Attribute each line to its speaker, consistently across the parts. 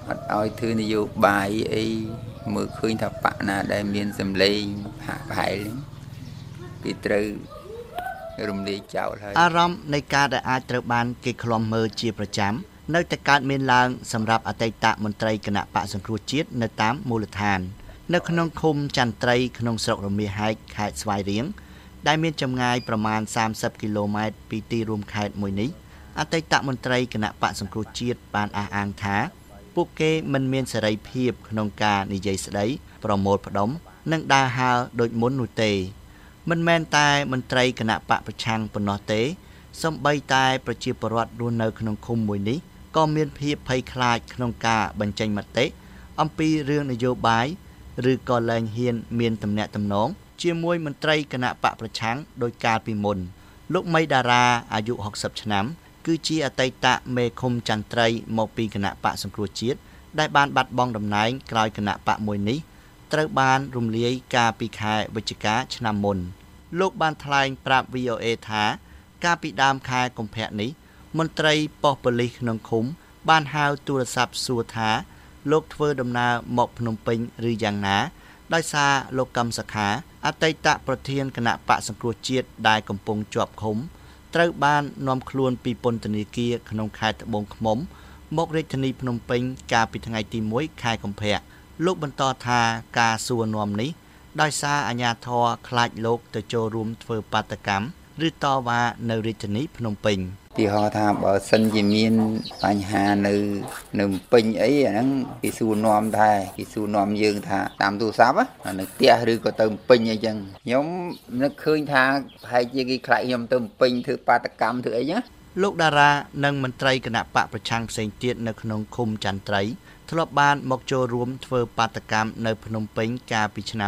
Speaker 1: អត់ឲ្យធ្វើនយោបាយអីមើលឃើញថាបកណាដែលមានសម្លេងហាក់ប្រហែលគេត្រូវរំលាយចោលហើយ
Speaker 2: អារម្មណ៍នៃការដែលអាចត្រូវបានគេឃ្លាំមើលជាប្រចាំនៅតែកើតមានឡើងសម្រាប់អតីតមន្ត្រីគណៈបកសង្គ្រោះជាតិនៅតាមមូលដ្ឋាននៅក្នុងឃុំចន្ទ្រីក្នុងស្រុករមាសហែកខេត្តស្វាយរៀងដែលមានចម្ងាយប្រមាណ30គីឡូម៉ែត្រពីទីរួមខេត្តមួយនេះអតីតមន្ត្រីគណៈបកសង្គ្រោះជាតិបានអះអាងថាពួកគេមិនមានសេរីភាពក្នុងការនិយាយស្ដីប្រមូលផ្ដុំនិងដើរហើរដូចមុននោះទេមិនមែនតែមន្ត្រីគណៈបកប្រឆាំងប៉ុណ្ណោះទេសូម្បីតែប្រជាពលរដ្ឋរស់នៅក្នុងឃុំមួយនេះក៏មានភាពភ័យខ្លាចក្នុងការបញ្ចេញមតិអំពីរឿងនយោបាយឬក៏លែងហ៊ានមានទំនាក់ទំនងជាមួយមន្ត្រីគណៈបកប្រឆាំងដោយកាលពីមុនលោកមីតារាអាយុ60ឆ្នាំគឺជាអតីតមេឃុំចន្ទ្រីមកពីគណៈបកសង្គ្រោះជាតិដែលបានបាត់បង់តំណែងក្រោយគណៈបកមួយនេះត្រូវបានរំលាយកាលពីខែវិច្ឆិកាឆ្នាំមុនលោកបានថ្លែងប្រាប់ VOA ថាកាលពីដើមខែកុម្ភៈនេះមន្ត្រីប៉ុស្តិ៍ប៉ូលីសក្នុងឃុំបានហៅទូរស័ព្ទសួរថាលោកធ្វើដំណើរមកភ្នំពេញឬយ៉ាងណាដោយសារលោកកឹមសុខាអតីតប្រធានគណៈបកសង្គ្រោះជាតិដែលកំពុងជាប់ឃុំត្រូវបាននាំខ្លួនពីពន្ធនាគារក្នុងខេត្តត្បូងឃ្មុំមករាជធានីភ្នំពេញកាលពីថ្ងៃទី1ខែកុម្ភៈលោកបន្តថាការសួរនាំនេះដោយសារអាជ្ញាធរខ្លាចលោកទៅចូលរួមធ្វើបាតកម្មឬតវ៉ានៅរាជធានីភ្នំពេញ
Speaker 1: ទីហោថាបើសិនជាមានបញ្ហានៅពេញអីអាហ្នឹងគេសួរនាំដែរគេសួរនាំយើងថាតាមទូរស័ព្ទនៅផ្ទះឬក៏ទៅពេញអីចឹងខ្ញុំនឹកឃើញថាប្រហែលជាគេខ្លាចខ្ញុំទៅពេញធ្វើបាតកម្មធ្វើអីចឹង
Speaker 2: លោកតារានិងមន្ត្រីគណៈបកប្រឆាំងផ្សេងទៀតនៅក្នុងឃុំចន្ទ្រីធ្លាប់បានមកចូលរួមធ្វើបាតកម្មនៅភ្នំពេញកាលពីឆ្នាំ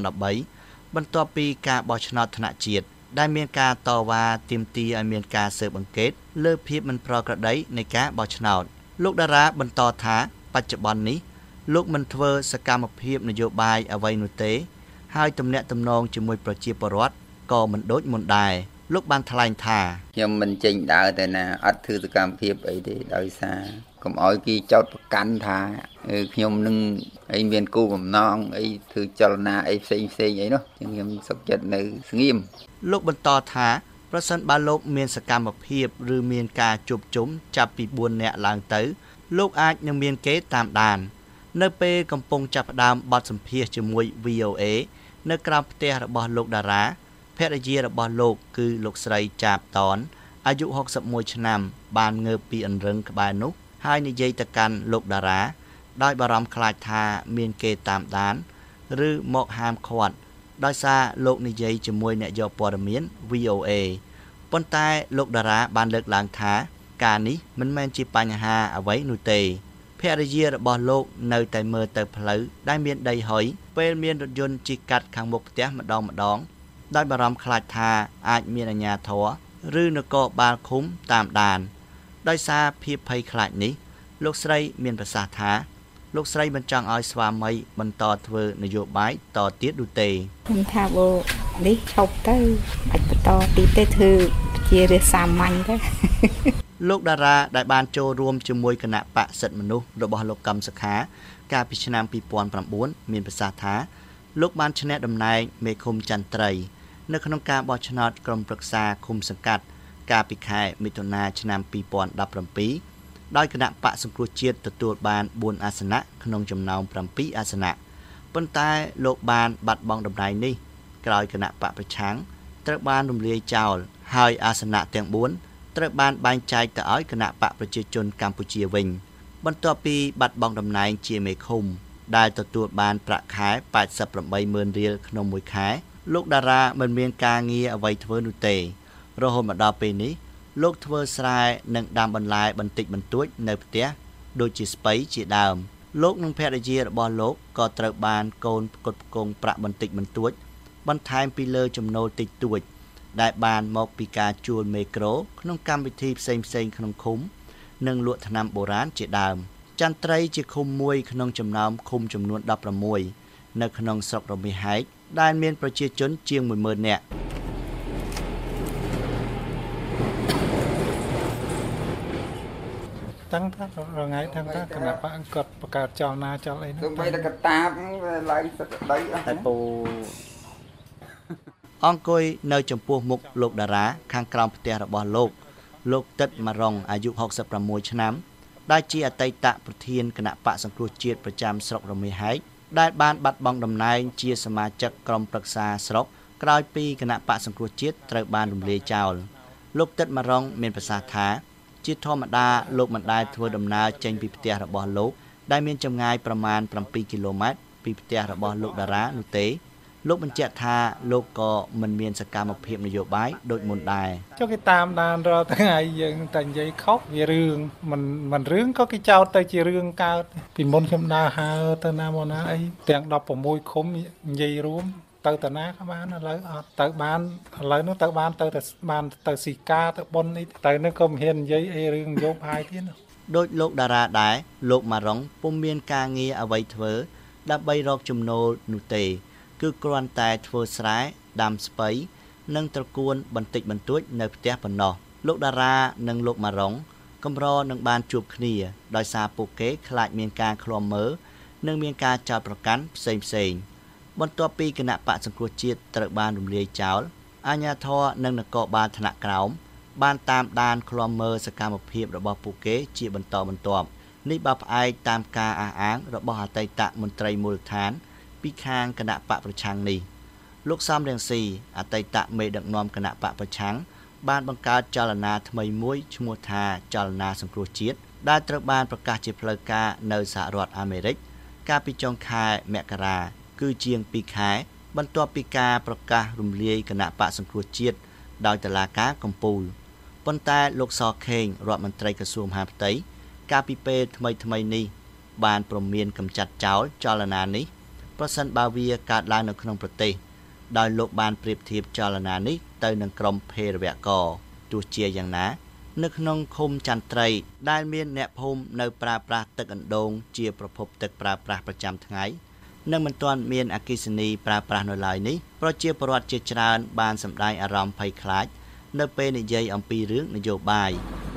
Speaker 2: 2013បន្ទាប់ពីការបោះឆ្នោតថ្នាក់ជាតិដែលមានការតវ៉ាទាមទារឲ្យមានការស៊ើបអង្កេតលើភាពមិនប្រក្រតីនៃការបោះឆ្នោតលោកតារាបន្តថាបច្ចុប្បន្ននេះលោកមិនធ្វើសកម្មភាពនយោបាយអ្វីនោះទេហើយទំនាក់ទំនងជាមួយប្រជាពលរដ្ឋក៏មិនដូចមុនដែរលោកបានថ្លែងថា
Speaker 1: ខ្ញុំមិនចេញដើរតែណាអត់ធ្វើសកម្មភាពអីទេដោយសារកុំឲ្យគេចោទប្រកាន់ថាខ្ញុំនឹងអីមានគោលបំណងអីធ្វើចលនាអីផ្សេងអីនោះខ្ញុំសុខចិត្តនៅស្ងៀម
Speaker 2: លោកបន្តថាប្រសិនបើលោកមានសកម្មភាពឬមានការជួបជុំចាប់ពី4នាក់ឡើងទៅលោកអាចនឹងមានគេតាមដាននៅពេលកំពុងចាប់ផ្ដើមបទសម្ភាសន៍ជាមួយ VOA នៅក្រៅផ្ទះរបស់លោកតារាភរិយារបស់លោកគឺលោកស្រីចាបតនអាយុ61ឆ្នាំបានងើបពីអង្រឹងក្បែរនោះហើយនិយាយទៅកាន់លោកតារាដោយបារម្ភខ្លាចថាមានគេតាមដានឬមកហាមឃាត់ដោយសារលោកនិយាយជាមួយអ្នកយកព័ត៌មាន VOA ប៉ុន្តែលោកតារាបានលើកឡើងថាការនេះមិនមែនជាបញ្ហាអ្វីនោះទេភរិយារបស់លោកនៅតែមើលទៅផ្លូវដែលមានដីហុយពេលមានរថយន្តជិះកាត់ខាងមុខផ្ទះម្ដងដោយបារម្ភខ្លាចថាអាចមានអាជ្ញាធរឬនគរបាលឃុំតាមដានដោយសារភាពភ័យខ្លាចនេះលោកស្រីមានប្រសាសន៍ថាលោកស្រីមិនចង់ឲ្យស្វាមីបន្តធ្វើនយោបាយតទៀតនោះទេ
Speaker 3: ខ្ញុំថាបើនេះឈប់ទៅអាចបន្តទីទេធ្វើជារាសាមញ្ញទៅ
Speaker 2: លោកតារាដែលបានចូលរួមជាមួយគណៈបកសិទ្ធិមនុស្សរបស់លោកកឹមសុខាកាលពីឆ្នាំ2009មានប្រសាសន៍ថាលោកបានឈ្នះតំណែងមេឃុំចន្ទ្រីនៅក្នុងការបោះឆ្នោតក្រុមប្រឹក្សាឃុំសង្កាត់កាលពីខែមិថុនាឆ្នាំ2017ដោយគណៈបកសង្គ្រោះជាតិទទួលបាន4អាសនៈក្នុងចំណោម7អាសនៈប៉ុន្តែលោកបានបាត់បង់តំណែងនេះក្រោយគណៈបកប្រឆាំងត្រូវបានរំលាយចោលហើយអាសនៈទាំង4ត្រូវបានបែងចែកទៅឲ្យគណៈបកប្រជាជនកម្ពុជាវិញបន្ទាប់ពីបាត់បង់តំណែងជាមេឃុំដែលទទួលបានប្រាក់ខែ 88,000 រៀលក្នុងមួយខែលោកតារាមិនមានការងារអ្វីធ្វើនោះទេរហូតមកដល់ពេលនេះលោកធ្វើស្រែនិងដាំបន្លែបន្តិចបន្តួចនៅផ្ទះដូចជាស្ពៃជាដើមលោកនិងភរិយារបស់លោកក៏ត្រូវបានកូនផ្គត់ផ្គង់ប្រាក់បន្តិចបន្តួចបន្ថែមពីលើចំណូលតិចតួចដែលបានមកពីការជួលមេក្រូក្នុងកម្មវិធីផ្សេងៗក្នុងឃុំនិងលក់ថ្នាំបុរាណជាដើមចន្ទ្រីជាឃុំមួយក្នុងចំណោមឃុំចំនួន16នៅក្នុងស្រុករមាសហែកដែលមានប្រជាជនជាង 10,000 នាក់
Speaker 4: ត tăng ta rồi ngày tăng ta cái nào bạn cột cột cho na cho lấy
Speaker 1: tôi bây là cái tạp lại đấy
Speaker 2: តែពូអង្គុយនៅចំពោះមុខលោកតារាខាងក្រោមផ្ទះរបស់លោកទឹកម៉ារុងអាយុ66ឆ្នាំដែលជាអតីតប្រធានគណៈបកសង្គ្រោះជាតិប្រចាំស្រុករមាសហែកដែលបានបាត់បង់តំណែងជាសមាជិកក្រុមប្រឹក្សាស្រុកក្រោយពីគណៈបកសង្គ្រោះជាតិត្រូវបានរំលាយចោលលោកទឹកម៉ារុងមានប្រសាសន៍ថាជាធម្មតាលោកមិនដែលធ្វើដំណើរចេញពីផ្ទះរបស់លោកដែលមានចម្ងាយប្រមាណ7គីឡូម៉ែត្រពីផ្ទះរបស់លោកតារានោះទេលោកបញ្ជាក់ថាលោកក៏មិនមានសកម្មភាពនយោបាយដូចមុនដែរ
Speaker 4: ចុះគេតាមដានរាល់ថ្ងៃយើងតែនិយាយខុសវារឿងមិនរឿងក៏គេចោទទៅជារឿងកើតពីមុនខ្ញុំដើរហើទៅណាមកណាអីទាំង16ឃុំនិយាយរួមទៅតាណាក៏បានឥឡូវអត់ទៅបានឥឡូវនោះទៅបានទៅបានទៅស៊ីកាទៅប៉ុននេះទៅនេះក៏មិនហ៊ាននិយាយអីរឿងនយោបាយទៀត
Speaker 2: ដូចលោកតារាដែរលោកម៉ារុងពុំមានការងារអ្វីធ្វើដើម្បីរកចំណូលនោះទេគឺគ្រាន់តែធ្វើស្រែដាំស្ពៃនិងត្រកួនបន្តិចបន្តួចនៅផ្ទះប៉ុណ្ណោះលោកតារានិងលោកម៉ារុងកម្រនឹងបានជួបគ្នាដោយសារពួកគេខ្លាចមានការឃ្លាំមើលនិងមានការចោទប្រកាន់ផ្សេងបន្ទាប់ពីគណៈបកសង្គ្រោះជាតិត្រូវបានរំលាយចោលអាជ្ញាធរនិងនគរបាលថ្នាក់ក្រោមបានតាមដានឃ្លាំមើលសកម្មភាពរបស់ពួកគេជាបន្តបន្ទាប់នេះបើផ្អែកតាមការអះអាងរបស់អតីតមន្ត្រីមូលដ្ឋានពីខាងគណៈបកប្រឆាំងនេះលោកសំរងស៊ីអតីតមេដឹកនាំគណៈបកប្រឆាំងបានបង្កើតចលនាថ្មីមួយឈ្មោះថាចលនាសង្គ្រោះជាតិដែលត្រូវបានប្រកាសជាផ្លូវការនៅសហរដ្ឋអាមេរិកកាលពីចុងខែមករាគឺជាង2ខែបន្ទាប់ពីការប្រកាសរំលាយគណៈបកសង្គ្រោះជាតិដោយតុលាការកំពូលប៉ុន្តែលោកសខេងរដ្ឋមន្ត្រីក្រសួងមហាផ្ទៃកាលពីពេលថ្មីនេះបានព្រមានកម្ចាត់ចោលចលនានេះប្រសិនបើវាកើតឡើងនៅក្នុងប្រទេសដោយលោកបានប្រៀបធៀបចលនានេះទៅនឹងក្រុមភេរវករទោះជាយ៉ាងណានៅក្នុងឃុំចន្ទ្រីដែលមានអ្នកភូមិនៅប្រើប្រាស់ទឹកអណ្ដូងជាប្រភពទឹកប្រើប្រាស់ប្រចាំថ្ងៃនិងមិនទាន់មានអគ្គិសនីប្រើប្រាស់នៅឡើយនេះប្រជាពលរដ្ឋជាច្រើនបានសម្ដែងអារម្មណ៍ភ័យខ្លាចនៅពេលនិយាយអំពីរឿងនយោបាយ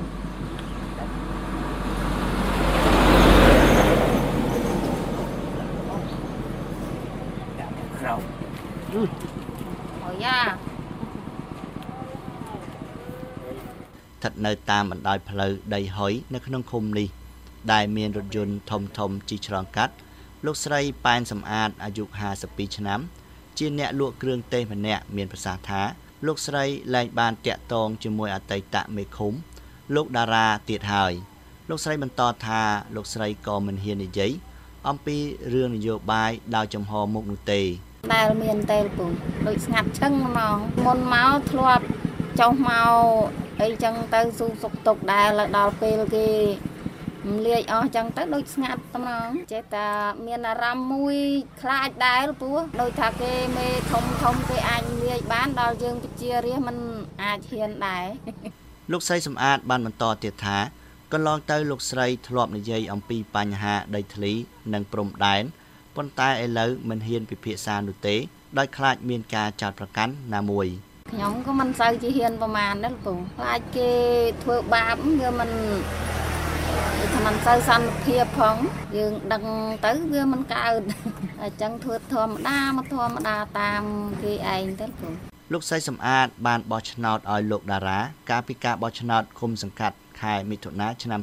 Speaker 2: ស្ថិតនៅតាមបណ្ដោយផ្លូវដីហុយនៅក្នុងឃុំនេះដែលមានរថយន្តធំជិះឆ្លងកាត់លោកស្រីប៉ែនសំអាតអាយុ52ឆ្នាំជាអ្នកលក់គ្រឿងទេសម្នាក់មានប្រសាសន៍ថាលោកស្រីលែងបានតាក់ទងជាមួយអតីតមេឃុំលោកតារាទៀតហើយលោកស្រីបន្តថាលោកស្រីក៏មិនហ៊ាននិយាយអំពីរឿងនយោបាយដោយចំហមុខនោះទេ
Speaker 3: ដែលមានតែពូដូចស្ងាត់ឈឹងហ្មងមុនមកធ្លាប់ចុះមកអីចឹងទៅស៊ូសុកទុកដែលដល់ពេលគេលាយអស់ចឹងទៅដូចស្ងាត់ត្មងចេះតែមានអារម្មណ៍មួយខ្លាចដែរព្រោះដូចថាគេមេធំគេអាចលាយបានដល់យើងជារាជមិនអាចហ៊ានដែរ
Speaker 2: លោកស្រីសំអាតបានបន្តទៀតថាកន្លងទៅលោកស្រីធ្លាប់និយាយអំពីបញ្ហាដីធ្លីនិងព្រំដែនប៉ុន្តែឥឡូវមិនហ៊ានពិភាក្សានោះទេដោយខ្លាចមានការចោទប្រកាន់ណាមួយ
Speaker 3: ខ្ញុំក៏មិនសូវជាហ៊ានប្រមាណដែរពូខ្លាចគេធ្វើបាបវាមិនថាมันសូវសន្តិភាពផងយើងដឹងទៅវាមិនកើតអញ្ចឹងធ្វើធម្មតាតាមគេឯងទៅពូ
Speaker 2: លោកស្រីសំអាតបានបោះឆ្នោតឲ្យលោកតារាកាលពីការបោះឆ្នោតឃុំសង្កាត់ខែមិថុនាឆ្នាំ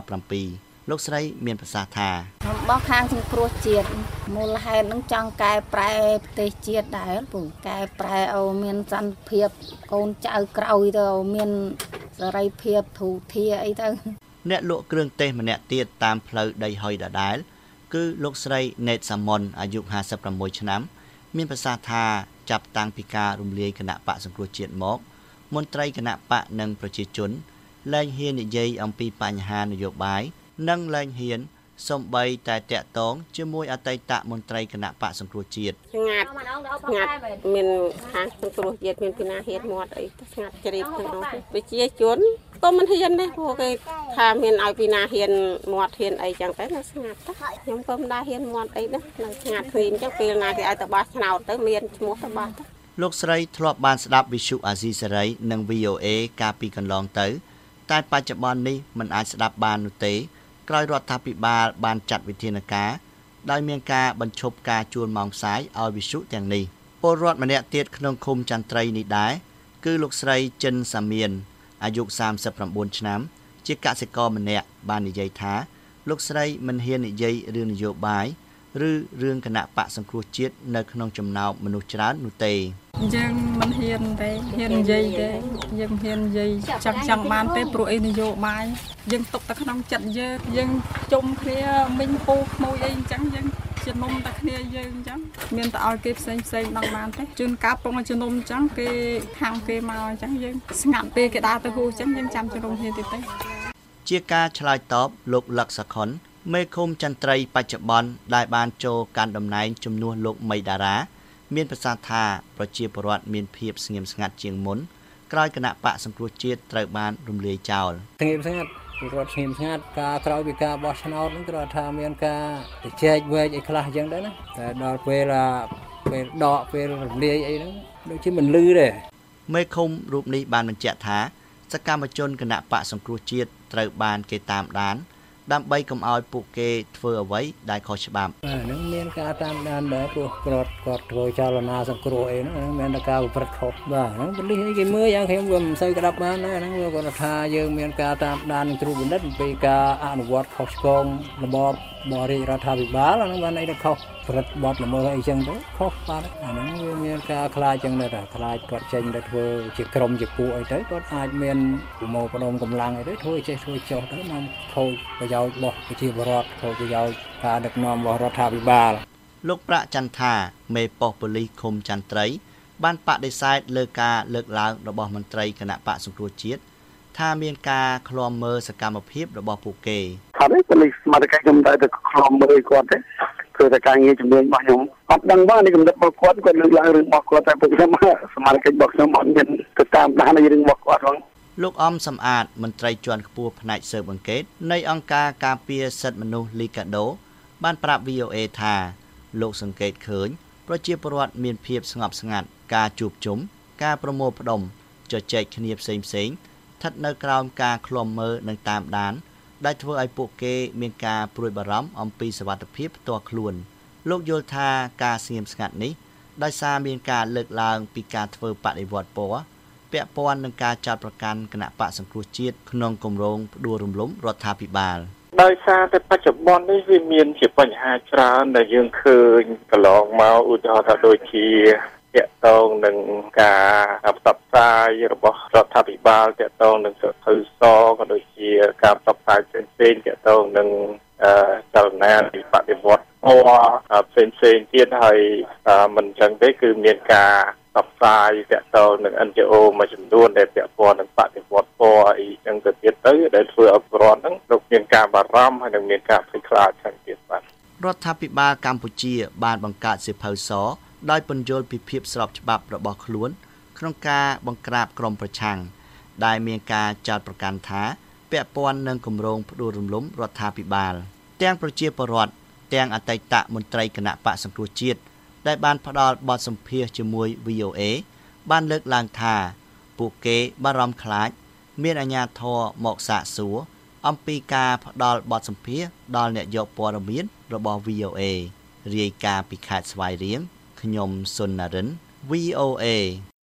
Speaker 2: 2017លោកស្រីមានប្រសាសន៍ថា
Speaker 3: ខ្ញុំបោះខាងសង្គ្រោះជាតិមូលហេតុនឹងចង់កែប្រែប្រទេសជាតិដែរពូកែប្រែឲ្យមានសន្តិភាពកូនចៅក្រោយទៅមានសេរីភាពធូរធារអីទៅ
Speaker 2: អ្នកលក់គ្រឿងទេសម្នាក់ទៀតតាមផ្លូវដីហុយដដែលគឺលោកស្រីណេតសាមុនអាយុ56ឆ្នាំមានប្រសាសន៍ថាចាប់តាំងពីការរំលាយគណៈបកសង្គ្រោះជាតិមកមន្ត្រីគណៈបកនិងប្រជាជនលែងហ៊ាននិយាយអំពីបញ្ហានយោបាយនិងលែងហ៊ានសូម្បីតែតាក់ទងជាមួយអតីតមន្ត្រីគណៈបកសង្គ្រោះជាតិ
Speaker 5: ស្ងាត់មានខាងសង្គ្រោះជាតិមានពីណាហ៊ានមាត់អីស្ងាត់ជ្រាបទាំងនោះប្រជាជនក៏មិនហ៊ានដែរព្រោះគេថាមានឲ្យពីណាហ៊ានមាត់ហ៊ានអីចឹងទៅនៅស្ងាត់ទៅខ្ញុំក៏មិនដែរហ៊ានមាត់អីដែរនៅស្ងាត់ឃើញចឹងពេលណាគេឲ្យទៅបោះឆ្នោតទៅមានឈ្មោះទៅបោះទៅ
Speaker 2: លោកស្រីធ្លាប់បានស្ដាប់វិទ្យុអាស៊ីសេរីនិង VOA កាលពីកន្លងទៅតែបច្ចុប្បន្ននេះមិនអាចស្ដាប់បាននោះទេក្រោយរដ្ឋាភិបាលបានចាត់វិធានការដោយមានការបញ្ឈប់ការជួលម៉ោងផ្សាយឲ្យវិទ្យុទាំងនេះពលរដ្ឋម្នាក់ទៀតក្នុងឃុំចន្ទ្រីនេះដែរគឺលោកស្រីចិនសាមៀនអាយុ39ឆ្នាំជាកសិករម្នាក់បាននិយាយថាលោកស្រីមិនហ៊ាននិយាយរឿងនយោបាយឬរឿងគណៈបកសង្គ្រោះជាតិនៅក្នុងចំណោមមនុស្សច្រើននោះទេ
Speaker 6: យើងមិនហ៊ានទេហ៊ាននិយាយទេយើងហ៊ាននិយាយចង់បានទេព្រោះអីនយោបាយយើងຕົកតែក្នុងចិត្តយើងជុំគ្នាមិញពូក្មួយអីអញ្ចឹងយើងជំនុំតែគ្នាយើងអញ្ចឹងមានតែឲ្យគេផ្សេងដឹងបានទេជួនកាលពងឲ្យជំនុំអញ្ចឹងគេខាងគេមកអញ្ចឹងយើងស្ងាត់ពេលគេដើរទៅហួសអញ្ចឹងយើងចាំជំនុំគ្នាទៀតទេ
Speaker 2: ជាការឆ្លើយតបលោកលក្ខសខុនមេឃុំចន្ទ្រីបច្ចុប្បន្នដែលបានចូលកាន់តំណែងជំនួសលោកមីតារាមានប្រសាសន៍ថាប្រជាពលរដ្ឋមានភាពស្ងៀមស្ងាត់ជាងមុនក្រោយគណៈបកសង្គ្រោះជាតិត្រូវបានរំលាយចោល
Speaker 7: ស្ងៀមស្ងាត់ពលរដ្ឋស្ងៀមស្ងាត់ការក្រោយពីការបោះឆ្នោតហ្នឹងគឺថាមានការទៅចែកវែកអីខ្លះអញ្ចឹងដែរណាតែដល់ពេលដកពេលរំលាយអីហ្នឹងដូចជាមិនលឺទេ
Speaker 2: មេឃុំរូបនេះបានបញ្ជាក់ថាសកម្មជនគណៈបកសង្គ្រោះជាតិត្រូវបានគេតាមដានដើម្បីកុំឲ្យពួកគេធ្វើអ្វីដែលខុសច្បាប់
Speaker 7: ហ្នឹងមានការតាមដានដែរព្រោះគាត់ធ្វើចលនាសង្គ្រោះអីហ្នឹងមានតែការប្រព្រឹត្តខុសបាទហ្នឹងប៉ូលីសគេមើលយ៉ាងខ្ញុំវាមិនសូវក្តាប់បានដែរហ្នឹងវាគាត់ថាយើងមានការតាមដាននិងត្រួតពិនិត្យអំពីការអនុវត្តខុសឆ្គងរបបរាជរដ្ឋាភិបាលអាហ្នឹងបានអីទៅខុសប្រព្រឹត្តបទល្មើសអីចឹងទៅខុសបាទអាហ្នឹងវាមានការខ្លាចចឹងដែរខ្លាចគាត់ចេញទៅធ្វើជាក្រុមជាពួកអីទៅគាត់អាចមានប្រមូលផ្ដុំកម្លាំងអីទៅធ្វើចេះធ្វើចុះទៅនាំខូចប្រយោជន៍របស់ប្រជាពលរដ្ឋខូចប្រយោជន៍ការដឹកនាំរបស់រដ្ឋាភិបាល
Speaker 2: លោកប្រាក់ចន្ទថាមេប៉ុស្តិ៍ប៉ូលីសឃុំចន្ទ្រីបានបដិសេធលើការលើកឡើងរបស់មន្ត្រីគណៈបកសង្គ្រោះជាតិថាមានការឃ្លាំមើលសកម្មភាពរបស់ពួកគេ
Speaker 8: ថានេះប៉ូលីសសមត្ថកិច្ចខ្ញុំតែឃ្លាំមើលគាត់ទេគឺតែការងារជំនាញរបស់ខ្ញុំអត់ដឹងបាននេះគំនិតរបស់គាត់លើកឡើងរឿងរបស់គាត់តែពួកខ្ញុំសមាជិករបស់ខ្ញុំអត់មានទៅតាមដានរឿងរបស់គាត់ផង
Speaker 2: លោកអំសំអាតមន្ត្រីជាន់ខ្ពស់ផ្នែកស៊ើបអង្កេតនៃអង្គការការពារសិទ្ធិមនុស្សលីកាដូបានប្រាប់ VOA ថាលោកសង្កេតឃើញប្រជាពលរដ្ឋមានភាពស្ងប់ស្ងាត់ការជួបជុំការប្រមូលផ្ដុំជជែកគ្នាផ្សេងស្ថិតនៅក្រោមការឃ្លាំមើលនិងតាមដានដែលធ្វើឲ្យពួកគេមានការព្រួយបារម្ភអំពីសុវត្ថិភាពផ្ទាល់ខ្លួនលោកយល់ថាការស្ងៀមស្ងាត់នេះដោយសារមានការលើកឡើងពីការធ្វើបដិវត្តពណ៌ពាក់ព័ន្ធនឹងការចាត់ប្រកាន់គណៈបកសង្គ្រោះជាតិក្នុងគម្រោងផ្ដួលរំលំរដ្ឋាភិបាល
Speaker 9: ដោយសារតែបច្ចុប្បន្ននេះវាមានជាបញ្ហាច្រើនដែលយើងឃើញកន្លងមកឧទាហរណ៍ថាដូចជាទាក់ទងនឹងការផ្សព្វផ្សាយរបស់រដ្ឋាភិបាលទាក់ទងនឹងសិទ្ធិសក៏ដូចជាការផ្សព្វផ្សាយផ្សេងៗទាក់ទងនឹងចលនាបដិវត្តផ្សេងទៀតហើយមិនចឹងទេគឺមានការផ្សព្វផ្សាយទាក់ទងនឹង NGO មួយចំនួនដែលពាក់ព័ន្ធនឹងបដិវត្តពណ៌អីចឹងទៅទៀតទៅដែលធ្វើឲ្យប្រព័ន្ធហ្នឹងលោកមានការបារម្ភហើយនឹងមានការភ័យខ្លាចខាងទៀតបាទ
Speaker 2: រដ្ឋាភិបាលកម្ពុជាបានបង្កើតសៀវភៅសដោយពន្យល់ពីភាពស្របច្បាប់របស់ខ្លួនក្នុងការបង្ក្រាបក្រុមប្រឆាំងដែលមានការចោទប្រកាន់ថាពាក់ព័ន្ធនឹងគម្រោងផ្ដួលរំលំរដ្ឋាភិបាលទាំងប្រជាពលរដ្ឋទាំងអតីតមន្ត្រីគណៈបកសង្គ្រោះជាតិដែលបានផ្ដល់បទសម្ភាសន៍ជាមួយ VOA បានលើកឡើងថាពួកគេបារម្ភខ្លាចមានអាជ្ញាធរមកសាកសួរអំពីការផ្ដល់បទសម្ភាសន៍ដល់អ្នកយកព័ត៌មានរបស់ VOA រាយការណ៍ពីខេត្តស្វាយរៀងខ្ញុំសុននរិន VOA